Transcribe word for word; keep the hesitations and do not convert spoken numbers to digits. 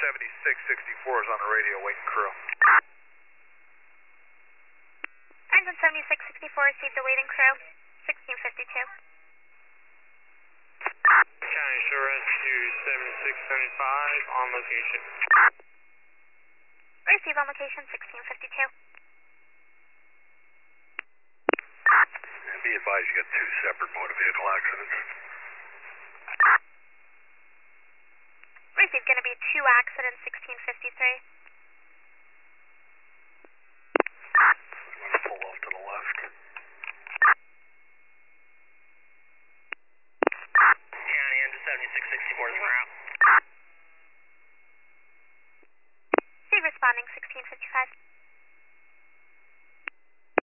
seventy-six sixty-four is on the radio waiting crew. Engine seventy-six sixty-four received the waiting crew, sixteen fifty-two. County Shore Rescue seventy-six seventy-five on location. Receive on location, sixteen fifty-two. And be advised you got two separate motor vehicle accidents. Receive going to be two accidents, sixteen fifty-three.